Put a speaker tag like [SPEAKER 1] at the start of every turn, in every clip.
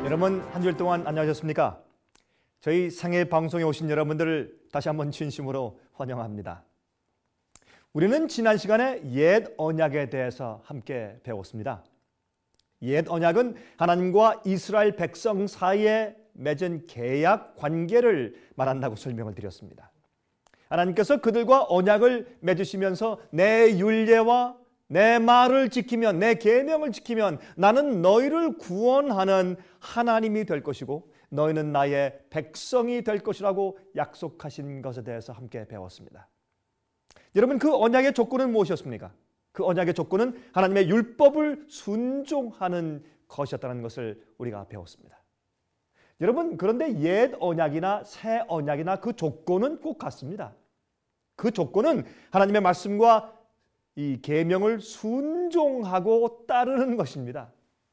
[SPEAKER 1] 여러분 한 주일 동안 안녕하셨습니까? 저희 생애 방송에 오신 여러분들을 다시 한번 진심으로 환영합니다. 우리는 지난 시간에 옛 언약에 대해서 함께 배웠습니다. 옛 언약은 하나님과 이스라엘 백성 사이에 맺은 계약 관계를 말한다고 설명을 드렸습니다. 하나님께서 그들과 언약을 맺으시면서 내 율례와 내 말을 지키면, 내 계명을 지키면 나는 너희를 구원하는 하나님이 될 것이고 너희는 나의 백성이 될 것이라고 약속하신 것에 대해서 함께 배웠습니다. 여러분, 그 언약의 조건은 무엇이었습니까? 그 언약의 조건은 하나님의 율법을 순종하는 것이었다는 것을 우리가 배웠습니다. 여러분, 그런데 옛 언약이나 새 언약이나 그 조건은 꼭 같습니다. 그 조건은 하나님의 말씀과 이 계명을 순종하고 따르는 것입니다.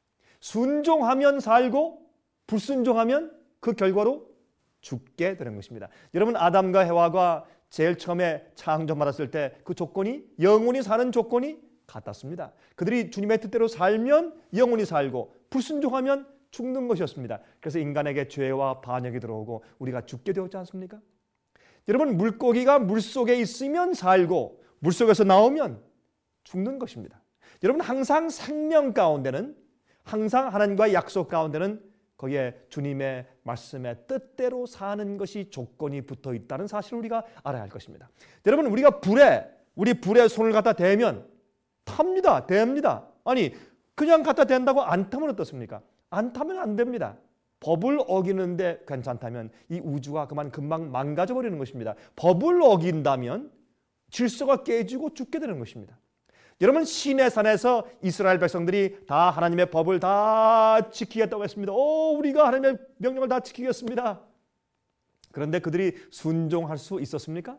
[SPEAKER 1] 순종하면 살고 불순종하면 그 결과로 죽게 되는 것입니다. 여러분, 아담과 해와가 제일 처음에 창조받았을 때 그 조건이, 영원히 사는 조건이 같았습니다. 그들이 주님의 뜻대로 살면 영원히 살고 불순종하면 죽는 것이었습니다. 그래서 인간에게 죄와 반역이 들어오고 우리가 죽게 되었지 않습니까? 여러분, 물고기가 물속에 있으면 살고 물속에서 나오면 죽는 것입니다. 여러분, 항상 생명 가운데는, 항상 하나님과의 약속 가운데는 거기에 주님의 말씀의 뜻대로 사는 것이 조건이 붙어 있다는 사실을 우리가 알아야 할 것입니다. 여러분, 우리가 우리 불에 손을 갖다 대면 탑니다. 됩니다. 아니, 그냥 갖다 댄다고 안 타면 어떻습니까? 안 타면 안 됩니다. 법을 어기는데 괜찮다면 이 우주가 금방 망가져 버리는 것입니다. 법을 어긴다면 질서가 깨지고 죽게 되는 것입니다. 여러분, 시내산에서 이스라엘 백성들이 다 하나님의 법을 다 지키겠다고 했습니다. 우리가 하나님의 명령을 다 지키겠습니다. 그런데 그들이 순종할 수 있었습니까?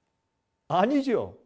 [SPEAKER 1] 아니죠.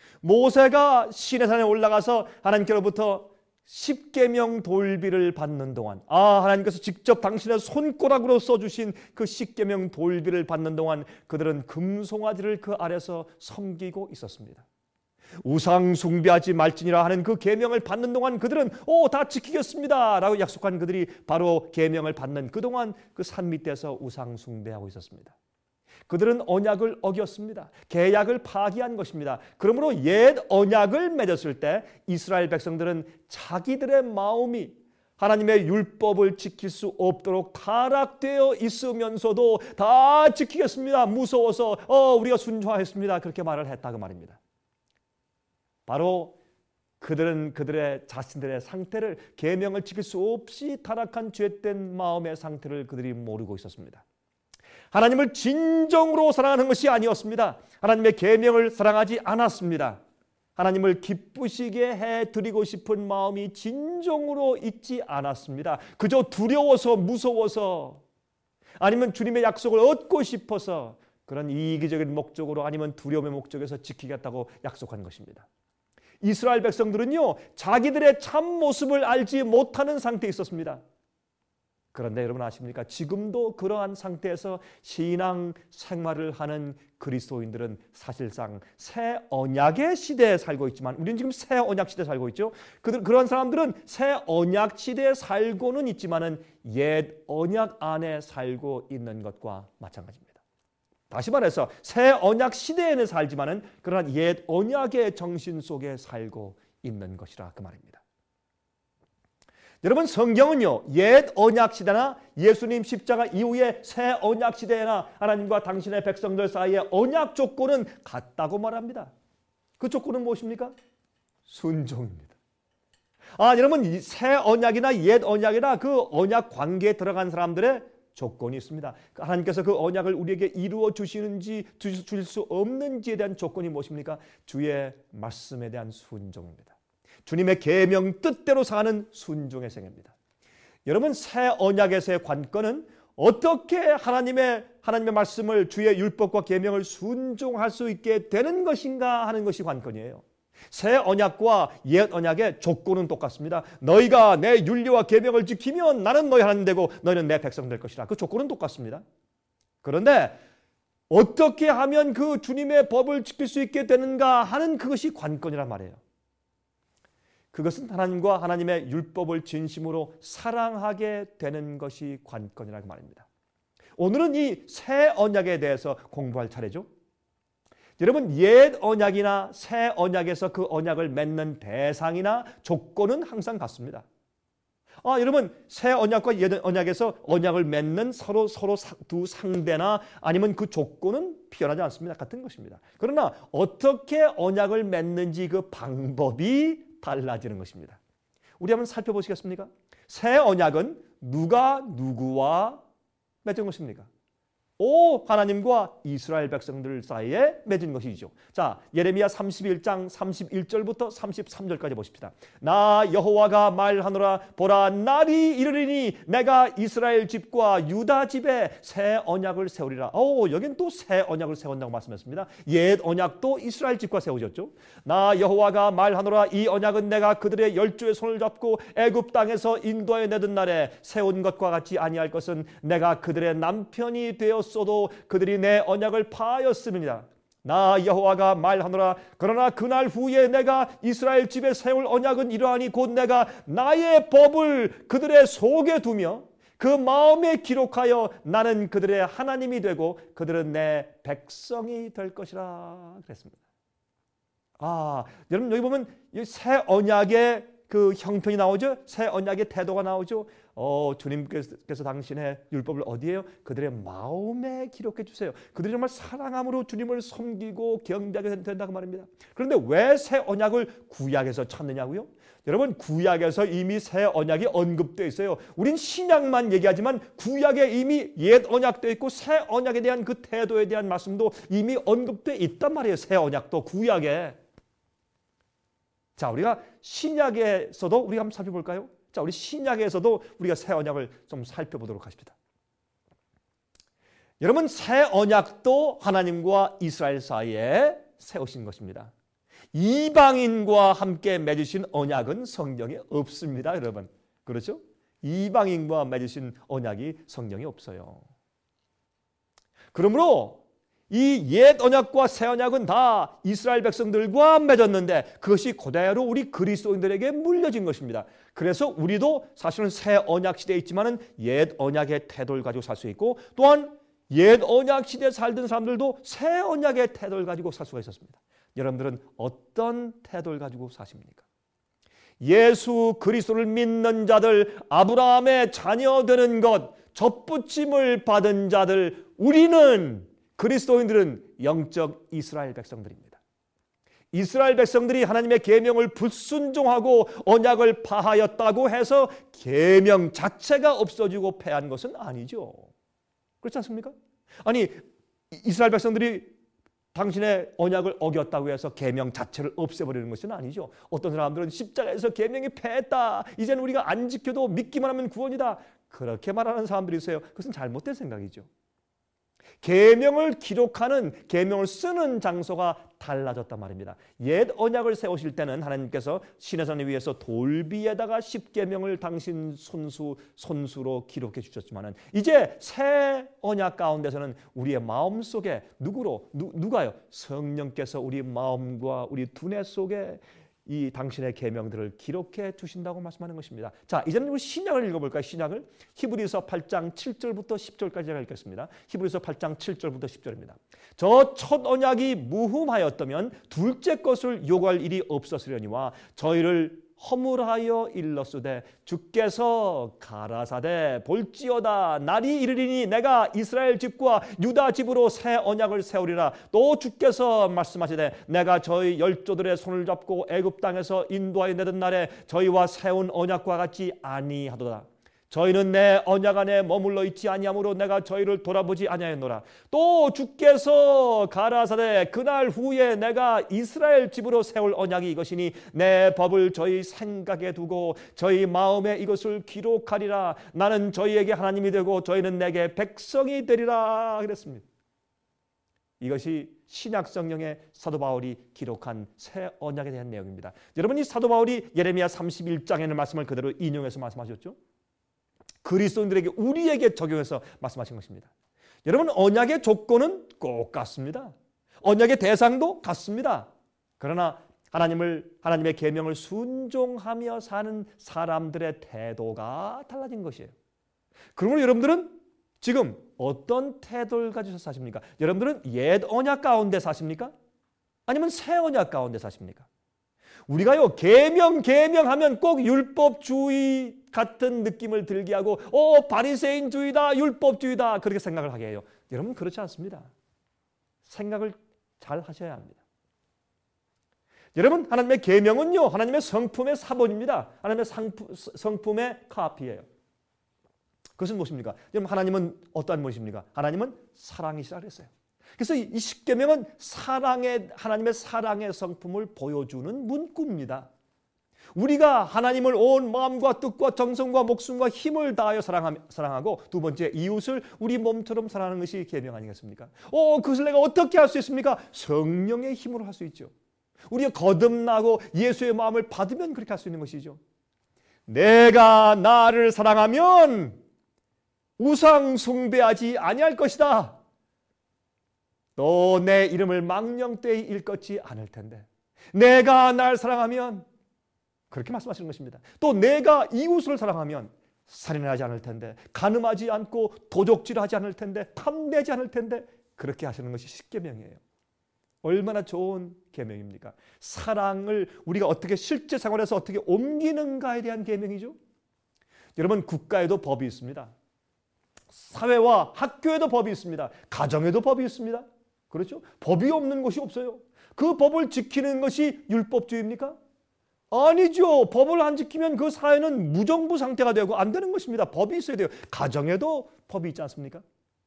[SPEAKER 1] 모세가 시내산에 올라가서 하나님께로부터 십계명 돌비를 받는 동안, 하나님께서 직접 당신의 손가락으로 써주신 그 십계명 돌비를 받는 동안 그들은 금송아지를 그 아래서 섬기고 있었습니다. 우상 숭배하지 말지니라 하는 그 계명을 받는 동안 그들은 다 지키겠습니다 라고 약속한 그들이 바로 계명을 받는 그동안 그 산 밑에서 우상 숭배하고 있었습니다. 그들은 언약을 어겼습니다. 계약을 파기한 것입니다. 그러므로 옛 언약을 맺었을 때 이스라엘 백성들은 자기들의 마음이 하나님의 율법을 지킬 수 없도록 타락되어 있으면서도 다 지키겠습니다. 무서워서 우리가 순종하겠습니다. 그렇게 말을 했다 그 말입니다. 바로 그들은 그들의 자신들의 상태를, 계명을 지킬 수 없이 타락한 죄된 마음의 상태를 그들이 모르고 있었습니다. 하나님을 진정으로 사랑하는 것이 아니었습니다. 하나님의 계명을 사랑하지 않았습니다. 하나님을 기쁘시게 해드리고 싶은 마음이 진정으로 있지 않았습니다. 그저 두려워서, 무서워서, 아니면 주님의 약속을 얻고 싶어서 그런 이기적인 목적으로, 아니면 두려움의 목적에서 지키겠다고 약속한 것입니다. 이스라엘 백성들은요, 자기들의 참 모습을 알지 못하는 상태에 있었습니다. 그런데 여러분 아십니까? 지금도 그러한 상태에서 신앙 생활을 하는 그리스도인들은 사실상 새 언약의 시대에 살고 있지만, 우리는 지금 새 언약 시대에 살고 있죠. 그런 사람들은 새 언약 시대에 살고는 있지만은 옛 언약 안에 살고 있는 것과 마찬가지입니다. 다시 말해서 새 언약 시대에는 살지만은 그러나 옛 언약의 정신 속에 살고 있는 것이라 그 말입니다. 여러분, 성경은요, 옛 언약 시대나 예수님 십자가 이후의 새 언약 시대나 하나님과 당신의 백성들 사이의 언약 조건은 같다고 말합니다. 그 조건은 무엇입니까? 순종입니다. 여러분, 새 언약이나 옛 언약이나 그 언약 관계에 들어간 사람들의 조건이 있습니다. 하나님께서 그 언약을 우리에게 이루어 주시는지 주실 수 없는지에 대한 조건이 무엇입니까? 주의 말씀에 대한 순종입니다. 주님의 계명 뜻대로 사는 순종의 생애입니다. 여러분, 새 언약에서의 관건은 어떻게 하나님의 말씀을, 주의 율법과 계명을 순종할 수 있게 되는 것인가 하는 것이 관건이에요. 새 언약과 옛 언약의 조건은 똑같습니다. 너희가 내 율례와 계명을 지키면 나는 너희 하나님 되고 너희는 내 백성 될 것이라. 그 조건은 똑같습니다. 그런데 어떻게 하면 그 주님의 법을 지킬 수 있게 되는가 하는 그것이 관건이란 말이에요. 그것은 하나님과 하나님의 율법을 진심으로 사랑하게 되는 것이 관건이라고 말입니다. 오늘은 이 새 언약에 대해서 공부할 차례죠. 여러분, 옛 언약이나 새 언약에서 그 언약을 맺는 대상이나 조건은 항상 같습니다. 여러분, 새 언약과 옛 언약에서 언약을 맺는 서로 두 상대나 아니면 그 조건은 변하지 않습니다. 같은 것입니다. 그러나 어떻게 언약을 맺는지 그 방법이 달라지는 것입니다. 우리 한번 살펴보시겠습니까? 새 언약은 누가 누구와 맺은 것입니까? 하나님과 이스라엘 백성들 사이에 맺은 것이죠. 자, 예레미야 31장 31절부터 33절까지 보십시다. 나 여호와가 말하노라. 보라, 날이 이르리니 내가 이스라엘 집과 유다 집에 새 언약을 세우리라. 여긴 또 새 언약을 세운다고 말씀했습니다. 옛 언약도 이스라엘 집과 세우셨죠. 나 여호와가 말하노라. 이 언약은 내가 그들의 열조의 손을 잡고 애굽 땅에서 인도하여 내던 날에 세운 것과 같이 아니할 것은 내가 그들의 남편이 되었 도 그들이 내 언약을 파하였음이니라. 나 여호와가 말하노라. 그러나 그날 후에 내가 이스라엘 집에 세울 언약은 이러하니 곧 내가 나의 법을 그들의 속에 두며 그 마음에 기록하여 나는 그들의 하나님이 되고 그들은 내 백성이 될 것이라 그랬습니다. 여러분, 여기 보면 새 언약의 그 형편이 나오죠. 새 언약의 태도가 나오죠. 주님께서 당신의 율법을 어디에요? 그들의 마음에 기록해 주세요. 그들이 정말 사랑함으로 주님을 섬기고 경배하게 된다고 말입니다. 그런데 왜 새 언약을 구약에서 찾느냐고요? 여러분, 구약에서 이미 새 언약이 언급되어 있어요. 우린 신약만 얘기하지만 구약에 이미 옛 언약도 있고 새 언약에 대한 그 태도에 대한 말씀도 이미 언급되어 있단 말이에요. 새 언약도 구약에. 자, 우리가 신약에서도 우리가 한번 살펴볼까요? 자, 우리 신약에서도 우리가 새 언약을 좀 살펴보도록 하십시다. 여러분, 새 언약도 하나님과 이스라엘 사이에 세우신 것입니다. 이방인과 함께 맺으신 언약은 성경에 없습니다, 여러분. 그렇죠? 이방인과 맺으신 언약이 성경에 없어요. 그러므로 이 옛 언약과 새 언약은 다 이스라엘 백성들과 맺었는데 그것이 그대로 우리 그리스도인들에게 물려진 것입니다. 그래서 우리도 사실은 새 언약 시대에 있지만은 옛 언약의 태도를 가지고 살 수 있고, 또한 옛 언약 시대에 살던 사람들도 새 언약의 태도를 가지고 살 수가 있었습니다. 여러분들은 어떤 태도를 가지고 사십니까? 예수 그리스도를 믿는 자들, 아브라함의 자녀 되는 것, 접붙임을 받은 자들, 우리는 그리스도인들은 영적 이스라엘 백성들입니다. 이스라엘 백성들이 하나님의 계명을 불순종하고 언약을 파하였다고 해서 계명 자체가 없어지고 패한 것은 아니죠. 그렇지 않습니까? 아니, 이스라엘 백성들이 당신의 언약을 어겼다고 해서 계명 자체를 없애버리는 것은 아니죠. 어떤 사람들은 십자가에서 계명이 패했다, 이제는 우리가 안 지켜도 믿기만 하면 구원이다, 그렇게 말하는 사람들이 있어요. 그것은 잘못된 생각이죠. 계명을 기록하는, 계명을 쓰는 장소가 달라졌단 말입니다. 옛 언약을 세우실 때는 하나님께서 시내산을 위해서 돌비에다가 십계명을 당신 손수로 기록해 주셨지만은 이제 새 언약 가운데서는 우리의 마음 속에 누가요? 성령께서 우리 마음과 우리 두뇌 속에 이 당신의 계명들을 기록해 주신다고 말씀하는 것입니다. 자, 이제는 우리 신약을 읽어볼까요? 신약을 히브리서 8장 7절부터 10절까지 제가 읽겠습니다. 히브리서 8장 7절부터 10절입니다. 저 첫 언약이 무흠하였다면 둘째 것을 요구할 일이 없었으려니와 저희를 허물하여 일렀으되 주께서 가라사대 볼지어다 날이 이르리니 내가 이스라엘 집과 유다 집으로 새 언약을 세우리라. 또 주께서 말씀하시되 내가 저희 열조들의 손을 잡고 애굽 땅에서 인도하여 내던 날에 저희와 세운 언약과 같이 아니하도다. 저희는 내 언약 안에 머물러 있지 아니하므로 내가 저희를 돌아보지 아니하였노라. 또 주께서 가라사대 그날 후에 내가 이스라엘 집으로 세울 언약이 이것이니 내 법을 저희 생각에 두고 저희 마음에 이것을 기록하리라. 나는 저희에게 하나님이 되고 저희는 내게 백성이 되리라 그랬습니다. 이것이 신약 성경의 사도 바울이 기록한 새 언약에 대한 내용입니다. 여러분, 이 사도 바울이 예레미야 31장에는 말씀을 그대로 인용해서 말씀하셨죠. 그리스도인들에게, 우리에게 적용해서 말씀하신 것입니다. 여러분, 언약의 조건은 꼭 같습니다. 언약의 대상도 같습니다. 그러나 하나님의 계명을 순종하며 사는 사람들의 태도가 달라진 것이에요. 그러므로 여러분들은 지금 어떤 태도를 가지고 사십니까? 여러분들은 옛 언약 가운데 사십니까? 아니면 새 언약 가운데 사십니까? 우리가요 계명하면 꼭 율법주의 같은 느낌을 들게 하고 바리새인주의다, 율법주의다 그렇게 생각을 하게 해요. 여러분 그렇지 않습니다. 생각을 잘 하셔야 합니다. 여러분 하나님의 계명은요 하나님의 성품의 사본입니다. 하나님의 성품의 카피예요. 그것은 무엇입니까? 여러분 하나님은 어떠한 분이십니까? 하나님은 사랑이시라 그랬어요. 그래서 이 십계명은 하나님의 사랑의 성품을 보여주는 문구입니다. 우리가 하나님을 온 마음과 뜻과 정성과 목숨과 힘을 다하여 사랑하고 두 번째 이웃을 우리 몸처럼 사랑하는 것이 계명 아니겠습니까? 그것을 내가 어떻게 할 수 있습니까? 성령의 힘으로 할 수 있죠. 우리가 거듭나고 예수의 마음을 받으면 그렇게 할 수 있는 것이죠. 내가 나를 사랑하면 우상 숭배하지 아니할 것이다. 또 내 이름을 망령되이 일컫지 않을 텐데 내가 날 사랑하면 그렇게 말씀하시는 것입니다. 또 내가 이웃을 사랑하면 살인하지 않을 텐데 간음하지 않고 도적질하지 않을 텐데 탐내지 않을 텐데 그렇게 하시는 것이 십계명이에요. 얼마나 좋은 계명입니까? 사랑을 우리가 어떻게 실제 생활에서 어떻게 옮기는가에 대한 계명이죠. 여러분 국가에도 법이 있습니다. 사회와 학교에도 법이 있습니다. 가정에도 법이 있습니다. 그렇죠? 법이 없는 것이 없어요. 그 법을 지키는 것이 율법주의입니까? 아니죠. 법을 안 지키면 그 사회는 무정부 상태가 되고 안 되는 것입니다. 법이 있어야 돼요. 가정에도 법이 있지 않습니까?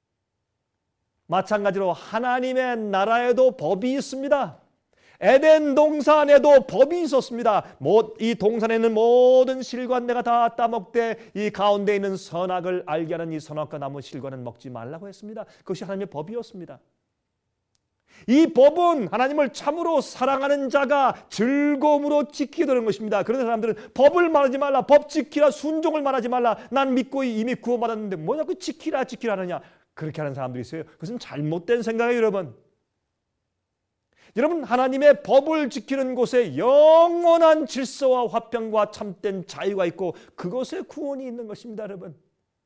[SPEAKER 1] 마찬가지로 하나님의 나라에도 법이 있습니다. 에덴 동산에도 법이 있었습니다. 이 동산에는 모든 실과는 내가 다 따먹되 이 가운데 있는 선악을 알게 하는 이 선악과 나무 실과는 먹지 말라고 했습니다. 그것이 하나님의 법이었습니다. 이 법은 하나님을 참으로 사랑하는 자가 즐거움으로 지키게 되는 것입니다. 그런데 사람들은 법을 말하지 말라, 법 지키라, 순종을 말하지 말라, 난 믿고 이미 구원받았는데 뭐 자꾸 지키라 하느냐, 그렇게 하는 사람들이 있어요. 그것은 잘못된 생각이에요. 여러분 하나님의 법을 지키는 곳에 영원한 질서와 화평과 참된 자유가 있고 그것에 구원이 있는 것입니다. 여러분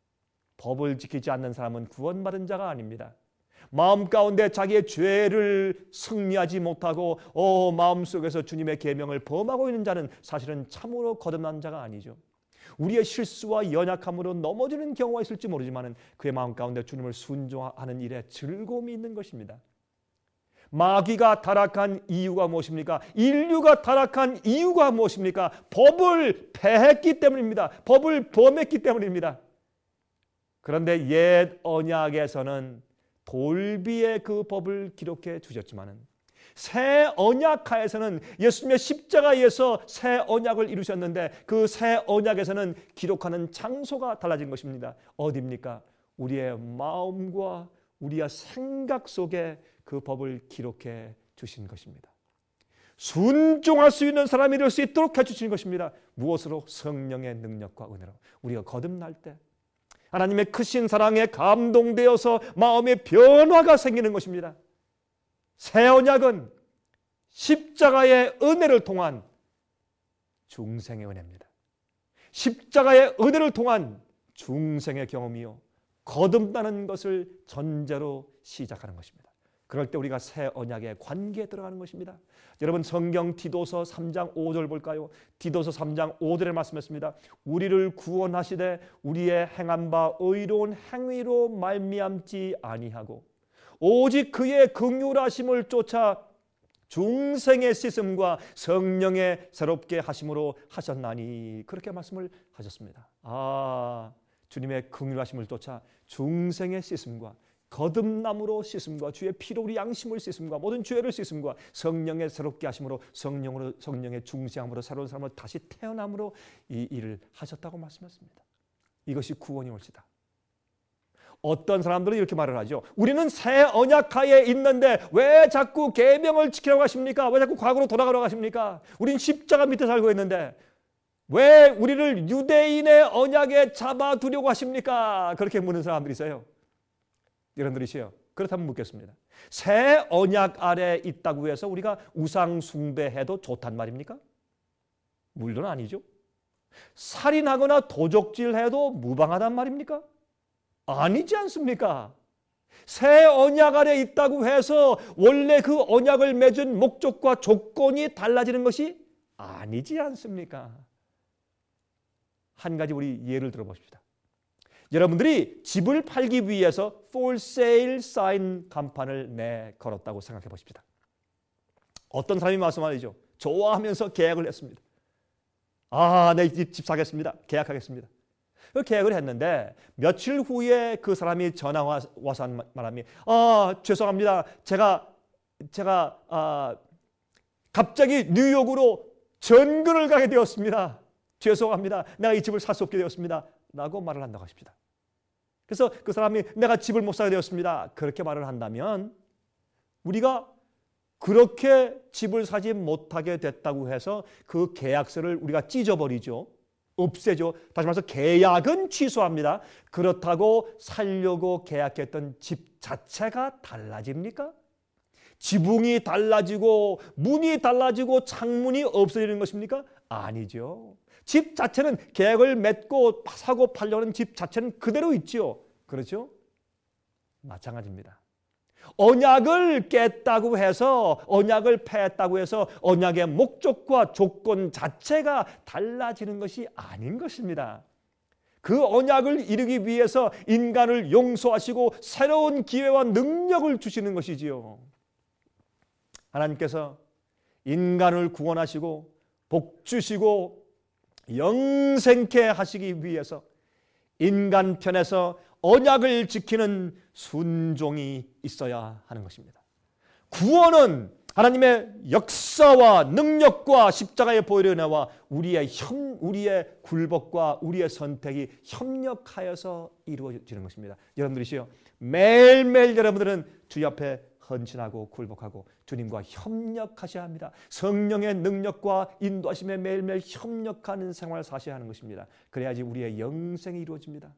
[SPEAKER 1] 법을 지키지 않는 사람은 구원받은 자가 아닙니다. 마음 가운데 자기의 죄를 승리하지 못하고 마음속에서 주님의 계명을 범하고 있는 자는 사실은 참으로 거듭난 자가 아니죠. 우리의 실수와 연약함으로 넘어지는 경우가 있을지 모르지만 그의 마음 가운데 주님을 순종하는 일에 즐거움이 있는 것입니다. 마귀가 타락한 이유가 무엇입니까? 인류가 타락한 이유가 무엇입니까? 법을 폐했기 때문입니다. 법을 범했기 때문입니다. 그런데 옛 언약에서는 돌비에 그 법을 기록해 주셨지만 새 언약하에서는 예수님의 십자가에서 새 언약을 이루셨는데 그 새 언약에서는 기록하는 장소가 달라진 것입니다. 어디입니까? 우리의 마음과 우리의 생각 속에 그 법을 기록해 주신 것입니다. 순종할 수 있는 사람이 될 수 있도록 해주신 것입니다. 무엇으로? 성령의 능력과 은혜로. 우리가 거듭날 때 하나님의 크신 사랑에 감동되어서 마음의 변화가 생기는 것입니다. 새 언약은 십자가의 은혜를 통한 중생의 은혜입니다. 십자가의 은혜를 통한 중생의 경험이요 거듭나는 것을 전제로 시작하는 것입니다. 그럴 때 우리가 새 언약의 관계에 들어가는 것입니다. 여러분 성경 디도서 3장 5절 볼까요? 디도서 3장 5절에 말씀했습니다. 우리를 구원하시되 우리의 행한 바 의로운 행위로 말미암지 아니하고 오직 그의 긍휼하심을 쫓아 중생의 씻음과 성령의 새롭게 하심으로 하셨나니 그렇게 말씀을 하셨습니다. 주님의 긍휼하심을 쫓아 중생의 씻음과 거듭남으로 씻음과 주의 피로 우리 양심을 씻음과 모든 죄를 씻음과 성령의 새롭게 하심으로 성령의 중생함으로 새로운 사람으로 다시 태어남으로 이 일을 하셨다고 말씀했습니다. 이것이 구원이 올지다. 어떤 사람들은 이렇게 말을 하죠. 우리는 새 언약하에 있는데 왜 자꾸 계명을 지키라고 하십니까? 왜 자꾸 과거로 돌아가라고 하십니까? 우린 십자가 밑에 살고 있는데 왜 우리를 유대인의 언약에 잡아두려고 하십니까? 그렇게 묻는 사람들이 있어요. 여러분들이시요. 그렇다면 묻겠습니다. 새 언약 아래 있다고 해서 우리가 우상 숭배해도 좋단 말입니까? 물론 아니죠. 살인하거나 도적질해도 무방하단 말입니까? 아니지 않습니까? 새 언약 아래 있다고 해서 원래 그 언약을 맺은 목적과 조건이 달라지는 것이 아니지 않습니까? 한 가지 우리 예를 들어봅시다. 여러분들이 집을 팔기 위해서 for sale sign 간판을 걸었다고 생각해 보십시다. 어떤 사람이 말씀하죠. 좋아하면서 계약을 했습니다. 내 집 사겠습니다. 계약하겠습니다. 그 계약을 했는데 며칠 후에 그 사람이 전화 와서 한 말함이 죄송합니다. 제가 갑자기 뉴욕으로 전근을 가게 되었습니다. 죄송합니다. 내가 이 집을 살 수 없게 되었습니다. 라고 말을 한다고 하십시다. 그래서 그 사람이 내가 집을 못 사게 되었습니다. 그렇게 말을 한다면 우리가 그렇게 집을 사지 못하게 됐다고 해서 그 계약서를 우리가 찢어버리죠. 없애죠. 다시 말해서 계약은 취소합니다. 그렇다고 살려고 계약했던 집 자체가 달라집니까? 지붕이 달라지고 문이 달라지고 창문이 없어지는 것입니까? 아니죠. 집 자체는 계약을 맺고 사고 팔려는 집 자체는 그대로 있죠. 그렇죠? 마찬가지입니다. 언약을 깼다고 해서 언약을 폐했다고 해서 언약의 목적과 조건 자체가 달라지는 것이 아닌 것입니다. 그 언약을 이루기 위해서 인간을 용서하시고 새로운 기회와 능력을 주시는 것이지요. 하나님께서 인간을 구원하시고 복 주시고 영생케 하시기 위해서 인간 편에서 언약을 지키는 순종이 있어야 하는 것입니다. 구원은 하나님의 역사와 능력과 십자가의 보혈의 은혜와 우리의 굴복과 우리의 선택이 협력하여서 이루어지는 것입니다. 여러분들이시여 매일매일 여러분들은 주 옆에 헌신하고 굴복하고 주님과 협력하셔야 합니다. 성령의 능력과 인도하심에 매일매일 협력하는 생활을 사셔야 하는 것입니다. 그래야지 우리의 영생이 이루어집니다.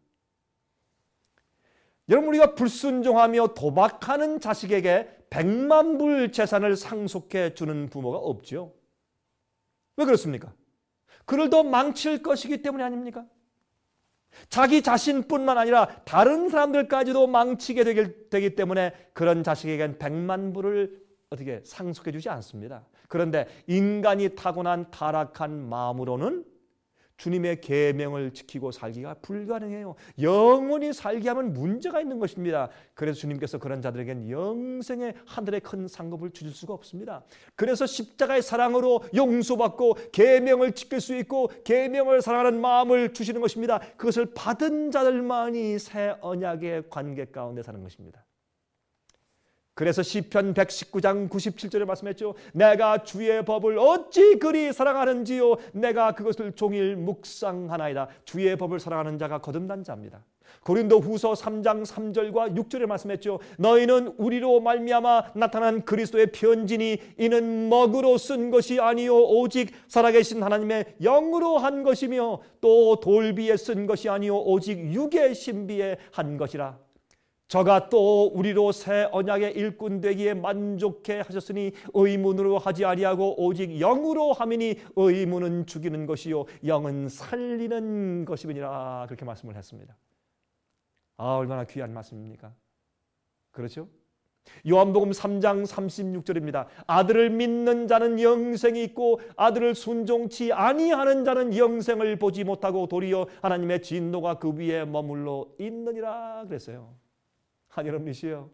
[SPEAKER 1] 여러분, 우리가 불순종하며 도박하는 자식에게 100만 불 재산을 상속해 주는 부모가 없죠. 왜 그렇습니까? 그를 더 망칠 것이기 때문이 아닙니까? 자기 자신뿐만 아니라 다른 사람들까지도 망치게 되기 때문에 그런 자식에겐 100만 불을 어떻게 상속해 주지 않습니다. 그런데 인간이 타고난 타락한 마음으로는 주님의 계명을 지키고 살기가 불가능해요. 영원히 살게 하면 문제가 있는 것입니다. 그래서 주님께서 그런 자들에게는 영생의 하늘의 큰 상급을 주실 수가 없습니다. 그래서 십자가의 사랑으로 용서받고 계명을 지킬 수 있고 계명을 사랑하는 마음을 주시는 것입니다. 그것을 받은 자들만이 새 언약의 관계 가운데 사는 것입니다. 그래서 시편 119장 97절에 말씀했죠. 내가 주의 법을 어찌 그리 사랑하는지요. 내가 그것을 종일 묵상하나이다. 주의 법을 사랑하는 자가 거듭난 자입니다. 고린도후서 3장 3절과 6절에 말씀했죠. 너희는 우리로 말미암아 나타난 그리스도의 편지니 이는 먹으로 쓴 것이 아니요 오직 살아계신 하나님의 영으로 한 것이며 또 돌비에 쓴 것이 아니요 오직 육의 신비에 한 것이라. 저가 또 우리로 새 언약의 일꾼 되기에 만족해 하셨으니 의문으로 하지 아니하고 오직 영으로 함이니 의문은 죽이는 것이요 영은 살리는 것이니라. 그렇게 말씀을 했습니다. 얼마나 귀한 말씀입니까? 그렇죠? 요한복음 3장 36절입니다. 아들을 믿는 자는 영생이 있고 아들을 순종치 아니하는 자는 영생을 보지 못하고 도리어 하나님의 진노가 그 위에 머물러 있느니라 그랬어요. 여러분이시여,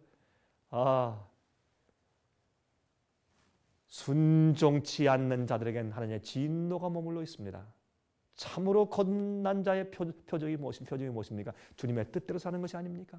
[SPEAKER 1] 순종치 않는 자들에겐 하나님의 진노가 머물러 있습니다. 참으로 거듭난 자의 표적이 무엇입니까? 주님의 뜻대로 사는 것이 아닙니까?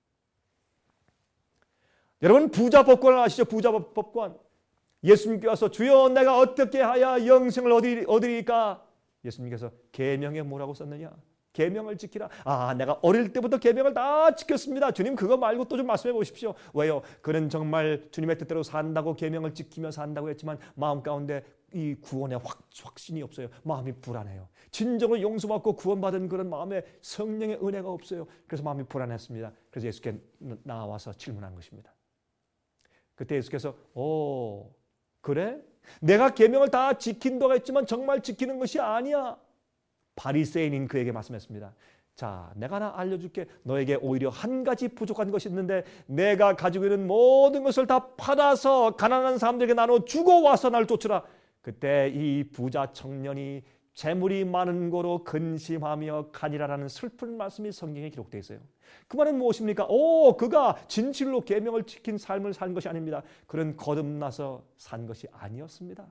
[SPEAKER 1] 여러분, 부자 법관을 아시죠? 부자 법관. 예수님께 와서 주여 내가 어떻게 하여 영생을 얻으리까? 예수님께서 계명에 뭐라고 썼느냐? 계명을 지키라. 내가 어릴 때부터 계명을 다 지켰습니다. 주님 그거 말고 또 좀 말씀해 보십시오. 왜요? 그는 정말 주님의 뜻대로 산다고 계명을 지키며 산다고 했지만 마음 가운데 이 구원의 확신이 없어요. 마음이 불안해요. 진정으로 용서받고 구원받은 그런 마음에 성령의 은혜가 없어요. 그래서 마음이 불안했습니다. 그래서 예수께 나와서 질문한 것입니다. 그때 예수께서 그래? 내가 계명을 다 지킨다고 했지만 정말 지키는 것이 아니야. 바리새인인 그에게 말씀했습니다. 자, 내가 하나 알려줄게. 너에게 오히려 한 가지 부족한 것이 있는데 내가 가지고 있는 모든 것을 다 팔아서 가난한 사람들에게 나눠 주고 와서 나를 쫓으라. 그때 이 부자 청년이 재물이 많은 고로 근심하며 가니라라는 슬픈 말씀이 성경에 기록되어 있어요. 그 말은 무엇입니까? 그가 진실로 계명을 지킨 삶을 산 것이 아닙니다. 그는 거듭나서 산 것이 아니었습니다.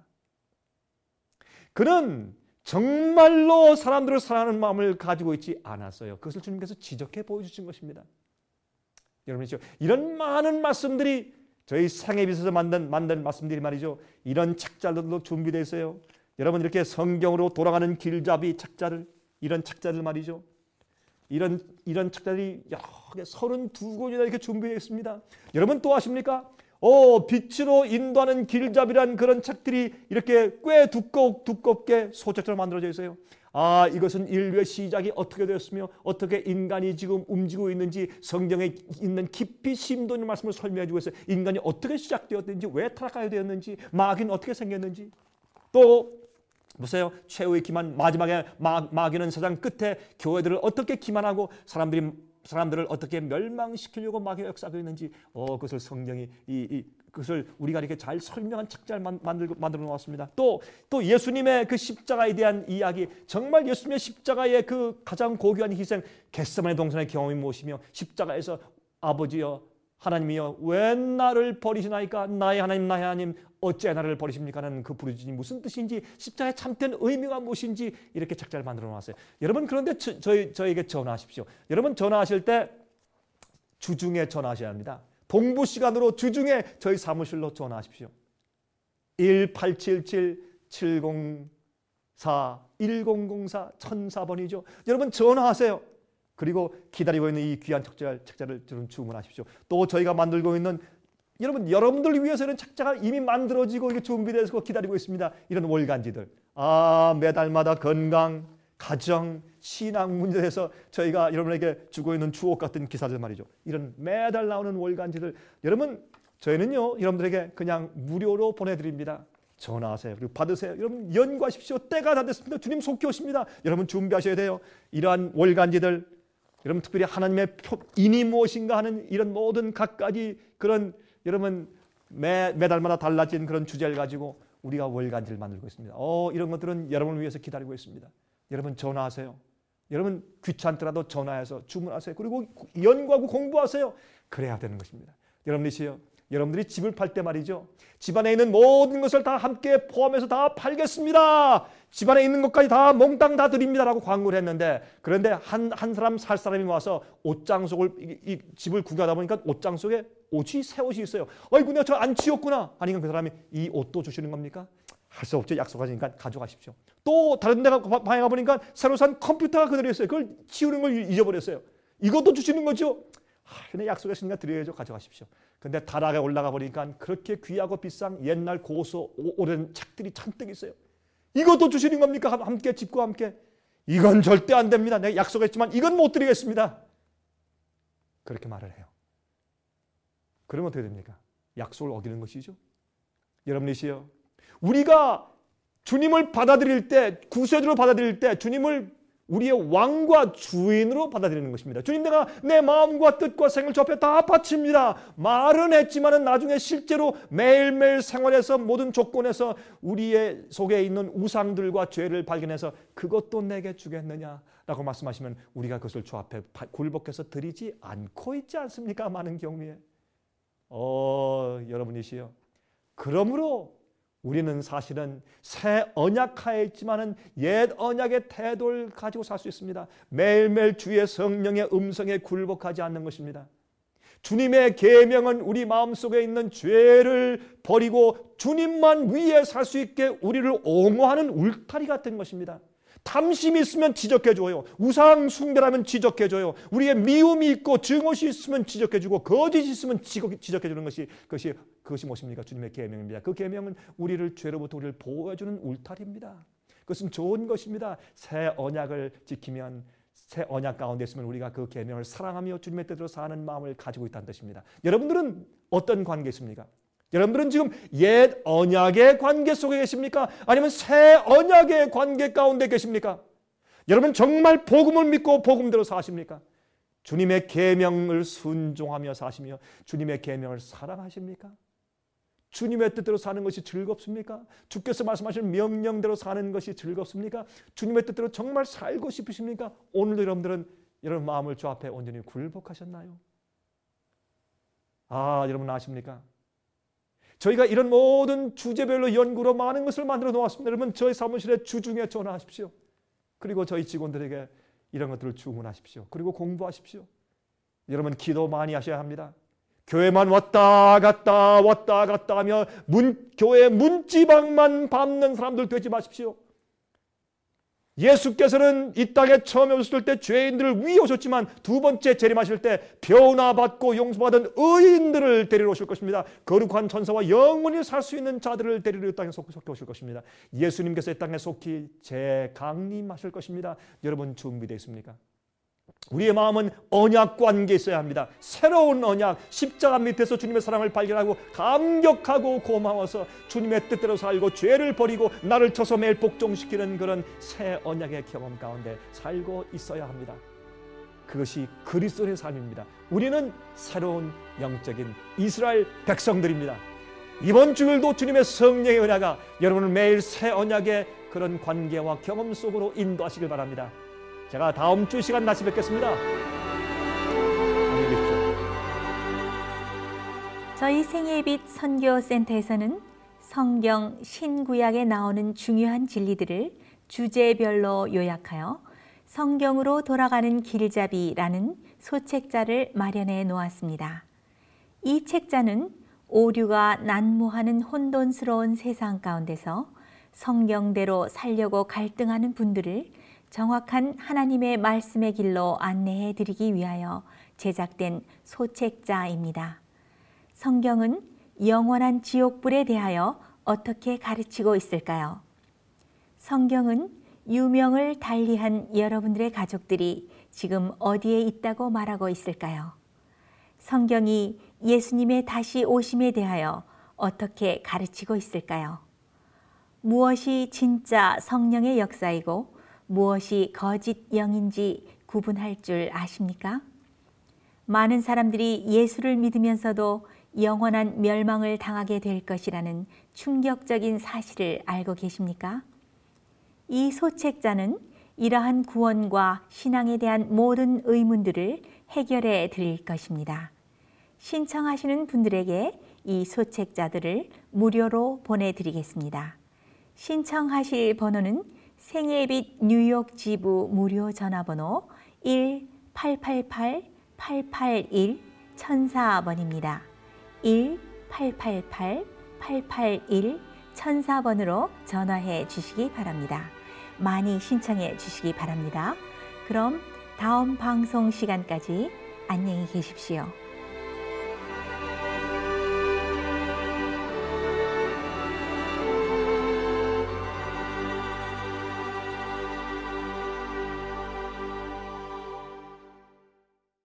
[SPEAKER 1] 그는 정말로 사람들을 사랑하는 마음을 가지고 있지 않았어요. 그것을 주님께서 지적해 보여주신 것입니다. 여러분, 이런 많은 말씀들이 저희 상에 비서서 만든 말씀들이 말이죠. 이런 책자들도 준비되어 있어요. 여러분, 이렇게 성경으로 돌아가는 길잡이 책자를, 이런 책자들 말이죠. 이런 책자들이 여러 개 32권이나 이렇게 준비되어 있습니다. 여러분 또 아십니까? 빛으로 인도하는 길잡이란 그런 책들이 이렇게 꽤 두껍게 소책처럼 만들어져 있어요. 이것은 인류의 시작이 어떻게 되었으며 어떻게 인간이 지금 움직이고 있는지 성경에 있는 깊이 심도 있는 말씀을 설명해 주고 있어요. 인간이 어떻게 시작되었는지, 왜 타락하게 되었는지, 마귀는 어떻게 생겼는지. 또 보세요. 최후의 기만, 마지막에 마귀는 세상 끝에 교회들을 어떻게 기만하고 사람들을 어떻게 멸망시키려고 마귀가 역사하고 있는지 그것을 성경이 그것을 우리가 이렇게 잘 설명한 책자를 만들어 놓았습니다. 또 예수님의 그 십자가에 대한 이야기, 정말 예수님의 십자가의 그 가장 고귀한 희생, 겟세마네 동산의 경험이 무엇이며 십자가에서 아버지여 하나님이여 왜 나를 버리시나이까? 나의 하나님 어째 나를 버리십니까? 하는 그 부르짖음이 무슨 뜻인지, 십자가의 참된 의미가 무엇인지 이렇게 책자를 만들어 놨어요. 여러분, 그런데 저에게 전화하십시오. 여러분 전화하실 때 주중에 전화하셔야 합니다. 동부 시간으로 주중에 저희 사무실로 전화하십시오. 1877-704-1004 1004번이죠. 여러분 전화하세요. 그리고 기다리고 있는 이 귀한 책자를 좀 주문하십시오. 또 저희가 만들고 있는 여러분들 위해서 이런 책자가 이미 만들어지고 이게 준비돼서 기다리고 있습니다. 이런 월간지들. 매달마다 건강, 가정, 신앙 문제에서 저희가 여러분에게 주고 있는 주옥 같은 기사들 말이죠. 이런 매달 나오는 월간지들. 여러분, 저희는요, 여러분들에게 그냥 무료로 보내드립니다. 전화하세요. 그리고 받으세요. 여러분 연구하십시오. 때가 다 됐습니다. 주님 속히 오십니다. 여러분 준비하셔야 돼요. 이러한 월간지들, 여러분 특별히 하나님의 인이 무엇인가 하는 이런 모든 각가지 그런 여러분 매달마다 달라진 그런 주제를 가지고 우리가 월간지를 만들고 있습니다. 이런 것들은 여러분을 위해서 기다리고 있습니다. 여러분 전화하세요. 여러분 귀찮더라도 전화해서 주문하세요. 그리고 연구하고 공부하세요. 그래야 되는 것입니다. 여러분들이 집을 팔 때 말이죠. 집안에 있는 모든 것을 다 함께 포함해서 다 팔겠습니다. 집안에 있는 것까지 다 몽땅 다 드립니다라고 광고를 했는데, 그런데 한 사람 살 사람이 와서 옷장 속을 이 집을 구경하다 보니까 옷장 속에 새 옷이 있어요. 아이고 내가 저 안 치웠구나. 아니면 그 사람이 이 옷도 주시는 겁니까? 할 수 없죠. 약속하시니까 가져가십시오. 또 다른 데 방에 가보니까 새로 산 컴퓨터가 그대로 있어요. 그걸 치우는 걸 잊어버렸어요. 이것도 주시는 거죠. 근데 약속했으니까 드려야죠. 가져가십시오. 근데 다락에 올라가 보니까 그렇게 귀하고 비싼 옛날 고서 오랜 책들이 잔뜩 있어요. 이것도 주시는 겁니까? 함께 집과 함께. 이건 절대 안 됩니다. 내가 약속했지만 이건 못 드리겠습니다. 그렇게 말을 해요. 그러면 어떻게 됩니까? 약속을 어기는 것이죠. 여러분이시여, 우리가 주님을 받아들일 때, 구세주로 받아들일 때 주님을 우리의 왕과 주인으로 받아들이는 것입니다. 주님, 내가 내 마음과 뜻과 생을 주 앞에 다 바칩니다. 말은 했지만 나중에 실제로 매일매일 생활에서 모든 조건에서 우리의 속에 있는 우상들과 죄를 발견해서 그것도 내게 주겠느냐라고 말씀하시면 우리가 그것을 주 앞에 굴복해서 드리지 않고 있지 않습니까? 많은 경우에. 여러분이시여, 그러므로 우리는 사실은 새 언약하에 있지만은 옛 언약의 태도를 가지고 살 수 있습니다. 매일매일 주의 성령의 음성에 굴복하지 않는 것입니다. 주님의 계명은 우리 마음속에 있는 죄를 버리고 주님만 위에 살 수 있게 우리를 옹호하는 울타리 같은 것입니다. 탐심이 있으면 지적해줘요. 우상 숭배라면 지적해줘요. 우리의 미움이 있고 증오심이 있으면 지적해주고 거짓이 있으면 지적해주는 그것이 무엇입니까? 주님의 계명입니다. 그 계명은 우리를 죄로부터 우리를 보호해주는 울타리입니다. 그것은 좋은 것입니다. 새 언약을 지키면, 새 언약 가운데 있으면 우리가 그 계명을 사랑하며 주님의 뜻대로 사는 마음을 가지고 있다는 뜻입니다. 여러분들은 어떤 관계에 있습니까? 여러분들은 지금 옛 언약의 관계 속에 계십니까? 아니면 새 언약의 관계 가운데 계십니까? 여러분 정말 복음을 믿고 복음대로 사십니까? 주님의 계명을 순종하며 사시며 주님의 계명을 사랑하십니까? 주님의 뜻대로 사는 것이 즐겁습니까? 주께서 말씀하신 명령대로 사는 것이 즐겁습니까? 주님의 뜻대로 정말 살고 싶으십니까? 오늘도 여러분들은 여러분 마음을 주 앞에 온전히 굴복하셨나요? 여러분 아십니까? 저희가 이런 모든 주제별로 연구로 많은 것을 만들어 놓았습니다. 여러분 저희 사무실에 주중에 전화하십시오. 그리고 저희 직원들에게 이런 것들을 주문하십시오. 그리고 공부하십시오. 여러분 기도 많이 하셔야 합니다. 교회만 왔다 갔다 하며 교회 문지방만 밟는 사람들 되지 마십시오. 예수께서는 이 땅에 처음 오셨을 때 죄인들을 위해 오셨지만 두 번째 재림하실 때 변화받고 용서받은 의인들을 데리러 오실 것입니다. 거룩한 천사와 영원히 살 수 있는 자들을 데리러 이 땅에 속히 오실 것입니다. 예수님께서 이 땅에 속히 재강림하실 것입니다. 여러분 준비되어 있습니까? 우리의 마음은 언약 관계에 있어야 합니다. 새로운 언약, 십자가 밑에서 주님의 사랑을 발견하고 감격하고 고마워서 주님의 뜻대로 살고 죄를 버리고 나를 쳐서 매일 복종시키는 그런 새 언약의 경험 가운데 살고 있어야 합니다. 그것이 그리스도의 삶입니다. 우리는 새로운 영적인 이스라엘 백성들입니다. 이번 주일도 주님의 성령의 은혜가 여러분을 매일 새 언약의 그런 관계와 경험 속으로 인도하시길 바랍니다. 제가 다음 주 시간 다시 뵙겠습니다. 안녕히 계십시오.
[SPEAKER 2] 저희 생애빛 선교센터에서는 성경 신구약에 나오는 중요한 진리들을 주제별로 요약하여 성경으로 돌아가는 길잡이라는 소책자를 마련해 놓았습니다. 이 책자는 오류가 난무하는 혼돈스러운 세상 가운데서 성경대로 살려고 갈등하는 분들을 정확한 하나님의 말씀의 길로 안내해 드리기 위하여 제작된 소책자입니다. 성경은 영원한 지옥불에 대하여 어떻게 가르치고 있을까요? 성경은 유명을 달리한 여러분들의 가족들이 지금 어디에 있다고 말하고 있을까요? 성경이 예수님의 다시 오심에 대하여 어떻게 가르치고 있을까요? 무엇이 진짜 성령의 역사이고 무엇이 거짓 영인지 구분할 줄 아십니까? 많은 사람들이 예수를 믿으면서도 영원한 멸망을 당하게 될 것이라는 충격적인 사실을 알고 계십니까? 이 소책자는 이러한 구원과 신앙에 대한 모든 의문들을 해결해 드릴 것입니다. 신청하시는 분들에게 이 소책자들을 무료로 보내드리겠습니다. 신청하실 번호는 생애빛 뉴욕 지부 무료 전화번호 1-888-881-1004번입니다. 1-888-881-1004번으로 전화해 주시기 바랍니다. 많이 신청해 주시기 바랍니다. 그럼 다음 방송 시간까지 안녕히 계십시오.